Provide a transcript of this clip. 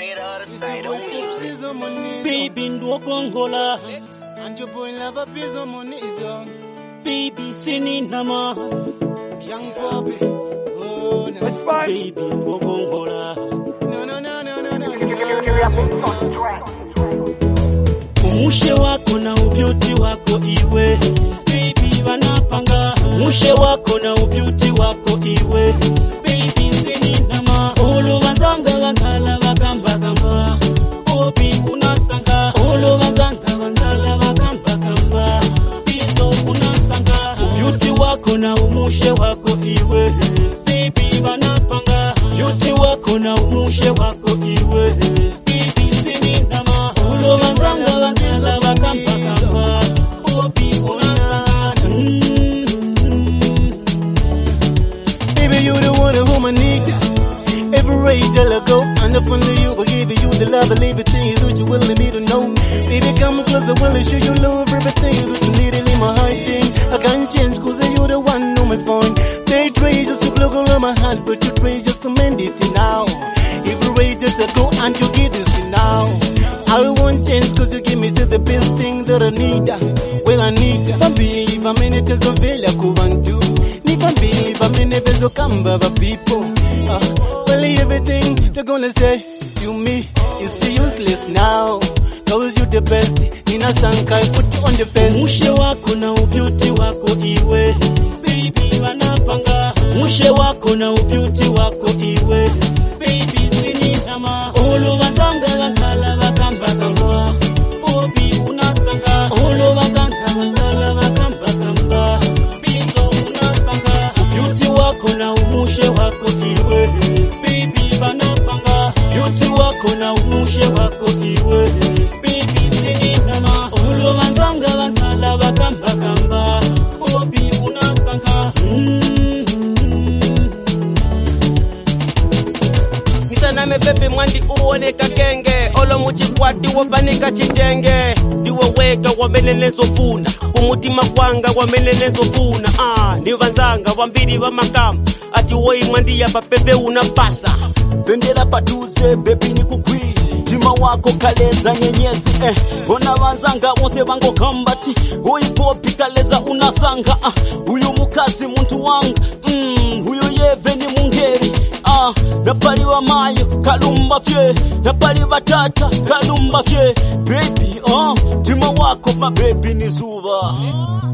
Baby ndo Kongola and your boy love piece of money is on. Baby sini nama Young Poppy. Oh no. What's fine? Baby ndo Kongola No. Umushe wako na ubyuti wako iwe Baby wanapanga Umushe wako na ubyuti wako iwe Baby sini nama Olo wazanga wakala wakamba kamba Obi unasanga Olo wazanga wakala wakamba kamba Bizo unasanga Ubyuti wako na umushe wako iwe Baby wanapanga Ubyuti wako na umushe wako iwe Baby sini nama Olo wazanga wakala wakamba kamba Obi unasanga Baby, you the one who I need. Every day I go, and up under you, I give you the love, I leave it to you that you willing me to know. Baby, come close, I will show you love, everything that you need in my heart thing. I can't change, cause you're the one on my phone. They try just to plug all of my heart, but you try just to mend it now. Every way just I go, and you get this now. I won't change, cause you give me the best thing that I need. Well, I need, Bambi, if I'm in it, as a villa, go and do. If I'm in a bezo kamba people, well everything they're gonna say to me is useless now. Cause you the best, Nina Sanka, I put you on the face. Mushe wako na ubyuti wako iwe Baby wanapanga Mushe wako na ubyuti wako iwe Baby sini nama Olo wazanga wakala wakamba kamba Obi unasanga Olo wazanga wakala wakamba kamba Bizo unasanga Ubyuti wako na umushe wako iwe Baby wanapanga Ubyuti wako na umushe wako iwe Baby sini nama Olo wazanga wakala wakamba kamba Obi unasanga Misana me pepe mwandi uone kakenge Olo muchikwati wapanika chitenge Diwe weka wamenenezo funa Umutima kwanga wamenenezo funa Ni vanzanga wambiri wa makamu Ati woi mwandi ya papepe unapasa Bendera patuze baby ni kukwi Tima wako kaleza nyenyezi Ona vanzanga wose vango kambati Hoi popi kaleza unasanga Huyu mukazi muntu wanga Huyu yeve ni mungeri Napali wa mayo kalumba fye Napali wa tata kalumba fye Baby tima wako ma baby ni zuba